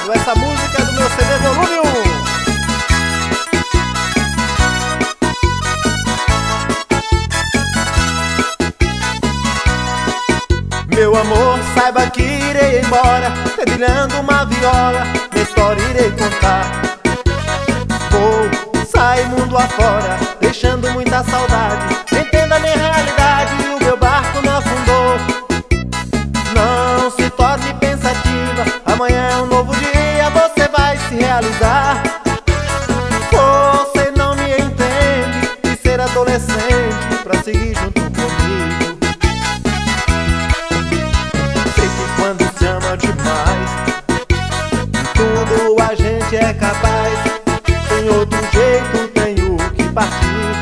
Danado, essa música é do meu CD volume 1. Meu amor, saiba que irei embora, dedilhando uma viola, minha história irei contar. Vou sair mundo afora, deixando muita saudade. Entenda a minha realidade, o meu barco não afundou. Não se torne pensativa, amanhã é um novo dia, você vai se realizar. Você não me entende, e ser adolescente pra seguir junto comigo. Sei que quando se ama demais, tudo a gente é capaz. Sem outro jeito tenho que partir.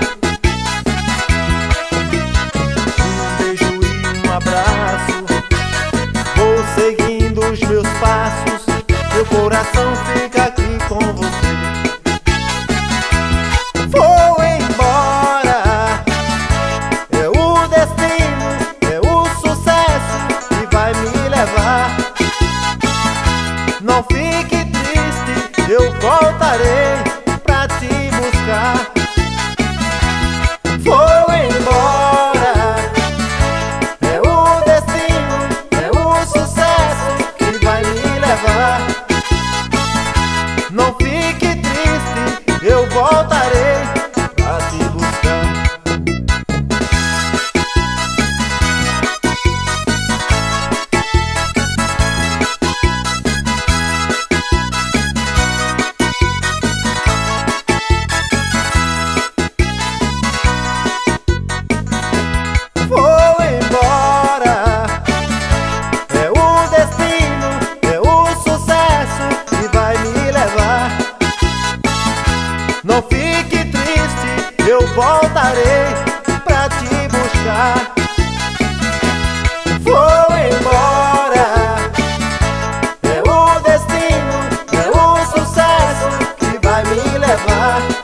Um beijo e um abraço, vou seguindo os meus passos. Meu coração fica aqui com você. Vou embora, é o destino, é o sucesso que vai me levar. Não fique triste, eu voltarei pra te buscar. Vou embora, é o destino, é o sucesso que vai me levar. Não fique triste, eu voltarei pra te buscar. Vou embora, é o destino, é o sucesso que vai me levar. Não fique triste, eu voltarei pra te buscar. Vou embora, é o destino, é o sucesso que vai me levar.